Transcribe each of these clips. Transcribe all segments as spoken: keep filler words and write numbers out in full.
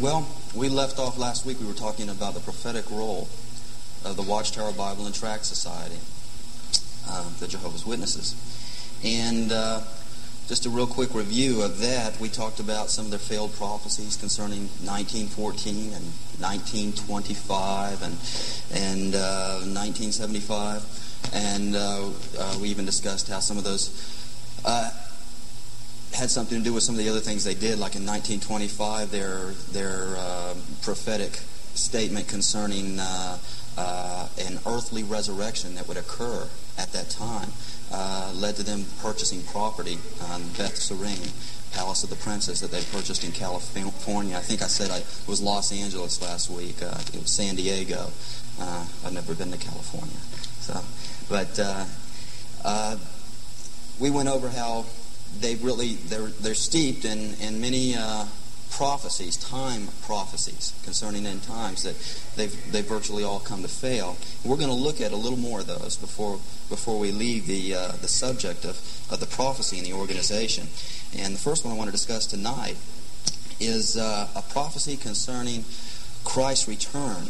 Well, we left off last week, we were talking about the prophetic role of the Watchtower Bible and Tract Society, uh, the Jehovah's Witnesses. And uh, just a real quick review of that, we talked about some of their failed prophecies concerning nineteen fourteen and nineteen twenty-five and, and uh, nineteen seventy-five. And uh, uh, we even discussed how some of those uh, had something to do with some of the other things they did, like in nineteen twenty-five, their their uh, prophetic statement concerning uh, uh, an earthly resurrection that would occur at that time uh, led to them purchasing property on Beth Serene, Palace of the Princess, that they purchased in California. I think I said I, it was Los Angeles last week. Uh, it was San Diego. Uh, I've never been to California, so but uh, uh, we went over how they really they're they're steeped in in many uh, prophecies, time prophecies concerning end times that they've they virtually all come to fail. We're going to look at a little more of those before before we leave the uh, the subject of of the prophecy in the organization. And the first one I want to discuss tonight is uh, a prophecy concerning Christ's return.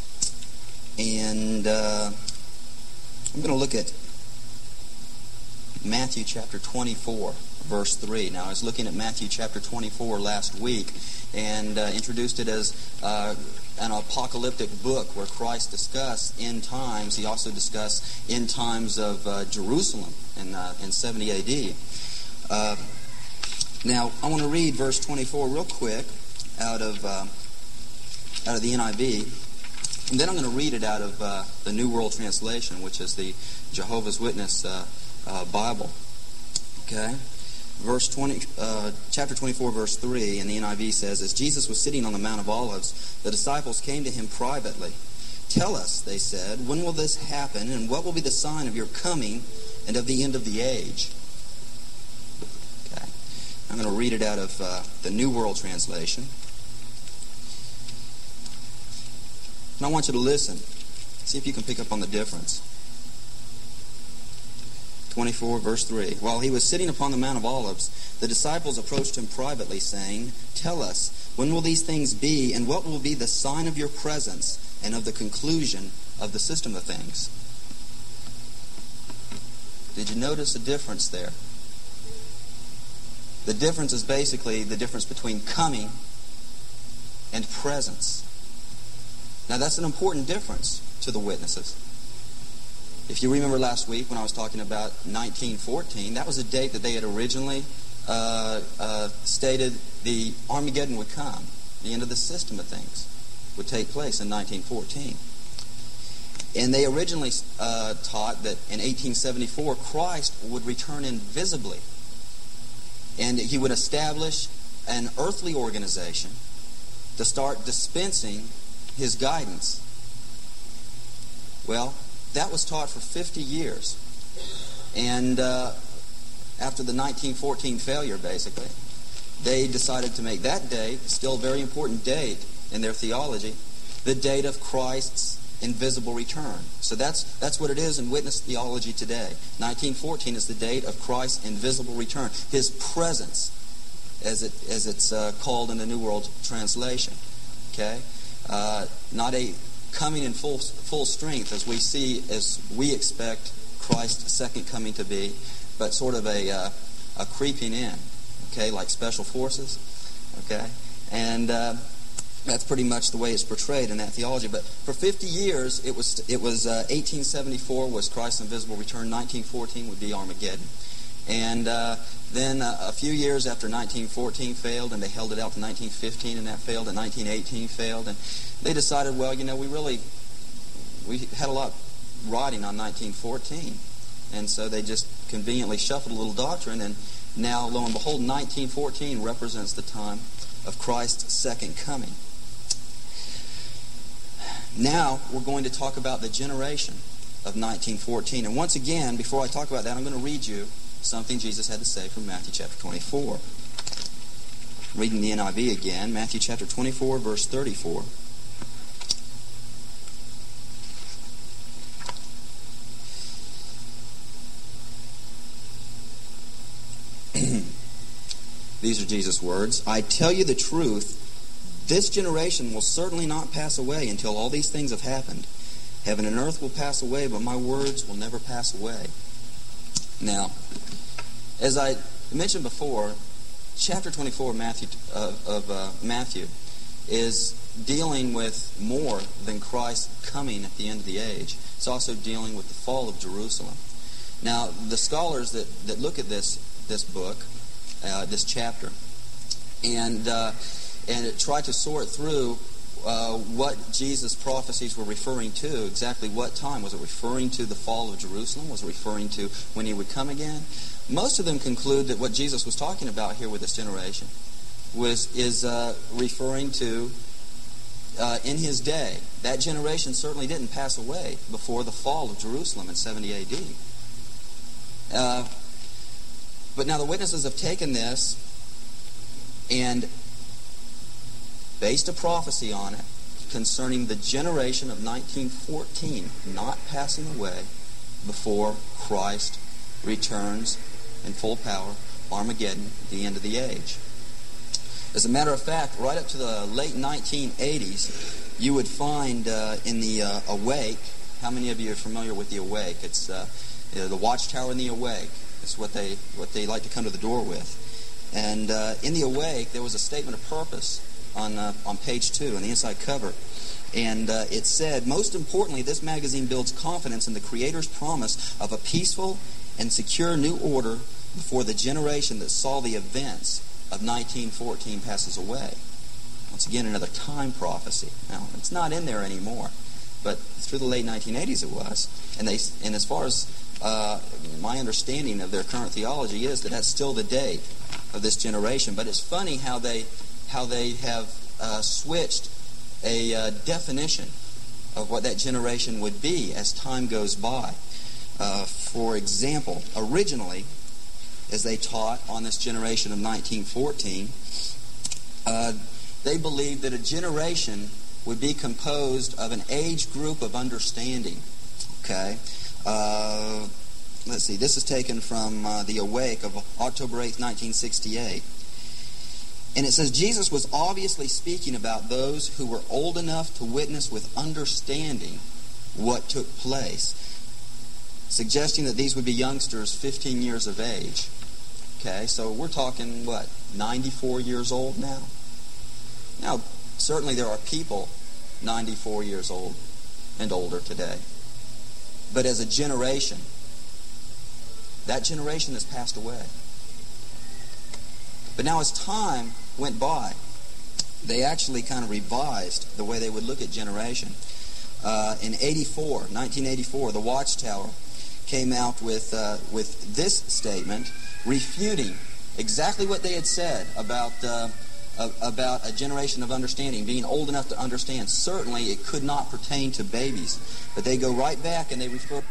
And uh, I'm going to look at Matthew chapter twenty-four, verse three. Now, I was looking at Matthew chapter twenty-four last week and uh, introduced it as uh, an apocalyptic book where Christ discussed end times. He also discussed end times of uh, Jerusalem in, uh, in seventy A D. Uh, now, I want to read verse twenty-four real quick out of uh, out of the N I V. And then I'm going to read it out of uh, the New World Translation, which is the Jehovah's Witness uh, uh, Bible. Okay? Verse twenty, uh, chapter twenty-four, verse three, in the N I V says, "As Jesus was sitting on the Mount of Olives, the disciples came to him privately. 'Tell us,' they said, 'when will this happen, and what will be the sign of your coming and of the end of the age?'" Okay. I'm going to read it out of uh, the New World Translation. And I want you to listen. See if you can pick up on the difference. twenty-four, verse three. "While he was sitting upon the Mount of Olives, the disciples approached him privately, saying, 'Tell us, when will these things be, and what will be the sign of your presence and of the conclusion of the system of things?'" Did you notice the difference there? The difference is basically the difference between coming and presence. Now, that's an important difference to the witnesses. If you remember last week when I was talking about nineteen fourteen, that was a date that they had originally uh, uh, stated the Armageddon would come. The end of the system of things would take place in nineteen fourteen. And they originally uh, taught that in eighteen seventy-four, Christ would return invisibly. And he would establish an earthly organization to start dispensing his guidance. Well, that was taught for fifty years. And uh, after the nineteen fourteen failure, basically, they decided to make that date, still a very important date in their theology, the date of Christ's invisible return. So that's that's what it is in witness theology today. nineteen fourteen is the date of Christ's invisible return, his presence, as it as it's uh, called in the New World Translation. Okay, uh, not a coming in full full strength as we see, as we expect Christ's second coming to be, but sort of a uh, a creeping in. Okay, like special forces. Okay, and uh, that's pretty much the way it's portrayed in that theology. But for fifty years, it was it was uh, eighteen seventy-four was Christ's invisible return. nineteen fourteen would be Armageddon, and uh, then uh, a few years after nineteen fourteen failed, and they held it out to nineteen fifteen, and that failed, and nineteen eighteen failed, and they decided, well, you know, we really we had a lot riding on nineteen fourteen, and so they just conveniently shuffled a little doctrine, and now, lo and behold, nineteen fourteen represents the time of Christ's second coming. Now, we're going to talk about the generation of nineteen fourteen. And once again, before I talk about that, I'm going to read you something Jesus had to say from Matthew chapter twenty-four. Reading the N I V again, Matthew chapter twenty-four, verse thirty-four. These are Jesus' words. "I tell you the truth, This generation will certainly not pass away until all these things have happened. Heaven and earth will pass away, but my words will never pass away. Now, as I mentioned before, chapter twenty-four of Matthew, uh, of uh, Matthew is dealing with more than Christ coming at the end of the age. It's also dealing with the fall of Jerusalem. Now, the scholars that, that look at this this book, uh, this chapter, and uh, and try to sort through uh, what Jesus' prophecies were referring to, exactly what time. Was it referring to the fall of Jerusalem? Was it referring to when he would come again? Most of them conclude that what Jesus was talking about here with this generation was is uh, referring to uh, in his day. That generation certainly didn't pass away before the fall of Jerusalem in seventy A D. Uh, but now the witnesses have taken this and based a prophecy on it concerning the generation of nineteen fourteen not passing away before Christ returns in full power, Armageddon, the end of the age. As a matter of fact, right up to the late nineteen eighties, you would find uh, in the uh, Awake, how many of you are familiar with the Awake? It's uh, you know, the Watchtower and the Awake. It's what they what they like to come to the door with. And uh, in the Awake, there was a statement of purpose on uh, on page two, on the inside cover. And uh, it said, most importantly, this magazine builds confidence in the Creator's promise of a peaceful and secure new order before the generation that saw the events of nineteen fourteen passes away. Once again, another time prophecy. Now, it's not in there anymore, but through the late nineteen eighties it was. And they, and as far as uh, my understanding of their current theology is that that's still the date of this generation. But it's funny how they how they have uh, switched a uh, definition of what that generation would be as time goes by. Uh, for example, originally, as they taught on this generation of nineteen fourteen, uh, they believed that a generation would be composed of an age group of understanding. Okay? Uh, let's see, this is taken from uh, the Awake of October eighth, nineteen sixty-eight. And it says, Jesus was obviously speaking about those who were old enough to witness with understanding what took place, suggesting that these would be youngsters fifteen years of age. Okay, so we're talking, what, ninety-four years old now? Now, certainly there are people ninety-four years old and older today. But as a generation, that generation has passed away. But now as time went by, they actually kind of revised the way they would look at generation. Uh, in eighty-four, nineteen eighty-four, the Watchtower came out with uh, with this statement, refuting exactly what they had said about uh, about a generation of understanding, being old enough to understand. Certainly, it could not pertain to babies, but they go right back and they refer.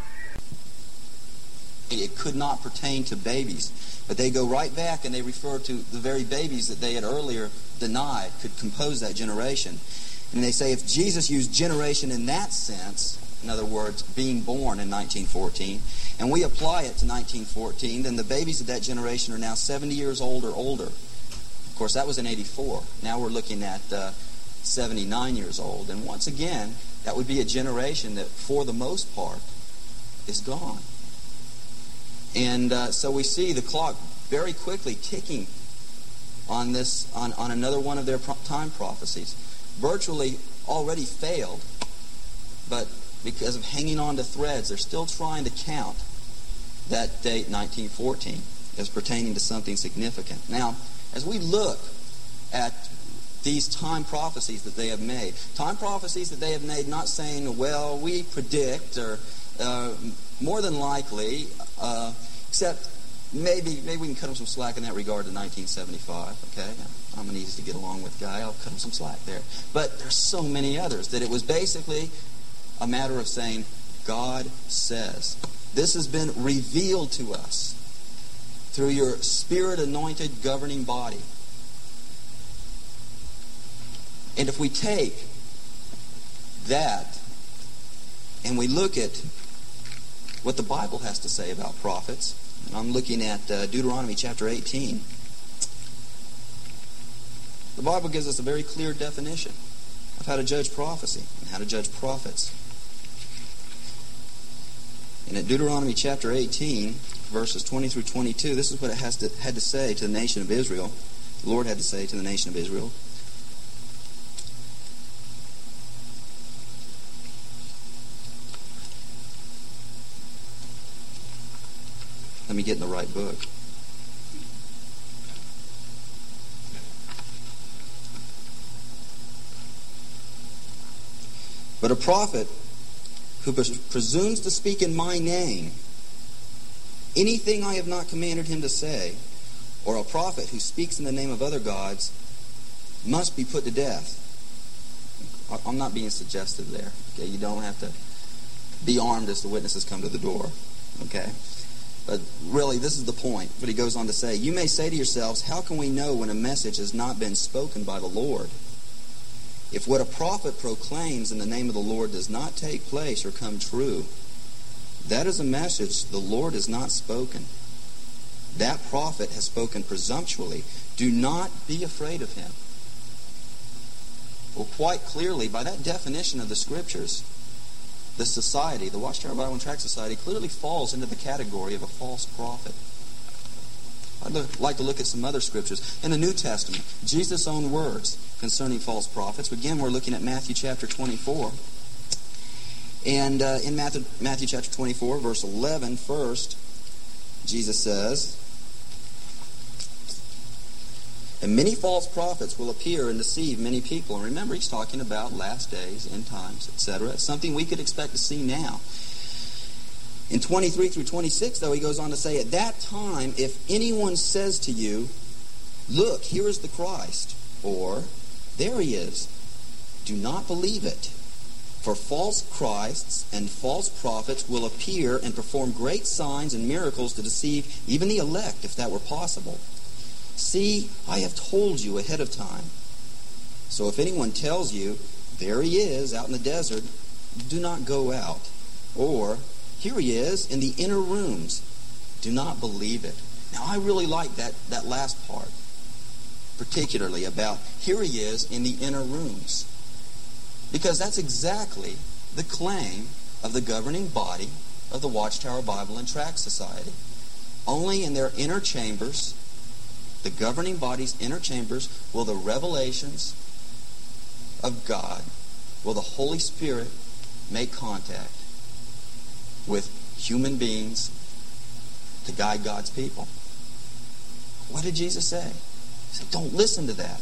It could not pertain to babies, but they go right back and they refer to the very babies that they had earlier denied could compose that generation. And they say if Jesus used generation in that sense, in other words, being born in nineteen fourteen, and we apply it to nineteen fourteen, then the babies of that generation are now seventy years old or older. Of course, that was in eighty-four. Now we're looking at uh, seventy-nine years old. And once again, that would be a generation that, for the most part, is gone. And uh, so we see the clock very quickly ticking on this, on, on another one of their pro- time prophecies. Virtually already failed, but because of hanging on to threads, they're still trying to count that date, nineteen fourteen, as pertaining to something significant. Now, as we look at these time prophecies that they have made, time prophecies that they have made not saying, well, we predict, or uh, more than likely, uh, except maybe maybe we can cut them some slack in that regard to nineteen seventy-five, okay? I'm an easy to get along with guy. I'll cut them some slack there. But there's so many others that it was basically a matter of saying, God says. This has been revealed to us through your Spirit-anointed governing body. And if we take that and we look at what the Bible has to say about prophets, and I'm looking at uh, Deuteronomy chapter eighteen. The Bible gives us a very clear definition of how to judge prophecy and how to judge prophets. And in Deuteronomy chapter eighteen, verses twenty through twenty-two, this is what it has to, had to say to the nation of Israel. The Lord had to say to the nation of Israel. Let me get in the right book. But a prophet who presumes to speak in my name anything I have not commanded him to say, or a prophet who speaks in the name of other gods, must be put to death. I'm not being suggestive there. Okay, you don't have to be armed as the witnesses come to the door. Okay, but really, this is the point. But he goes on to say, you may say to yourselves, how can we know when a message has not been spoken by the Lord? If what a prophet proclaims in the name of the Lord does not take place or come true, that is a message the Lord has not spoken. That prophet has spoken presumptuously. Do not be afraid of him. Well, quite clearly, by that definition of the Scriptures, the society, the Watchtower Bible and Tract Society, clearly falls into the category of a false prophet. I'd like to look at some other scriptures. In the New Testament, Jesus' own words concerning false prophets. Again, we're looking at Matthew chapter twenty-four. And uh, in Matthew, Matthew chapter twenty-four, verse eleven, first, Jesus says, and many false prophets will appear and deceive many people. And remember, he's talking about last days, end times, et cetera. It's something we could expect to see now. In twenty-three through twenty-six, though, he goes on to say, at that time, if anyone says to you, look, here is the Christ, or there he is, do not believe it. For false Christs and false prophets will appear and perform great signs and miracles to deceive even the elect, if that were possible. See, I have told you ahead of time. So if anyone tells you, there he is out in the desert, do not go out. Or, here he is in the inner rooms. Do not believe it. Now, I really like that, that last part, particularly about here he is in the inner rooms. Because that's exactly the claim of the governing body of the Watchtower Bible and Tract Society. Only in their inner chambers, the governing body's inner chambers, will the revelations of God, will the Holy Spirit make contact with human beings to guide God's people. What did Jesus say? He said, don't listen to that.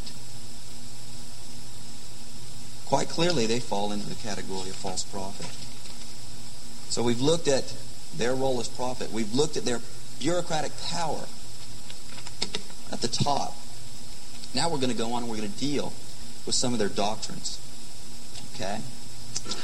Quite clearly, they fall into the category of false prophet. So we've looked at their role as prophet. We've looked at their bureaucratic power at the top. Now we're going to go on and we're going to deal with some of their doctrines. Okay?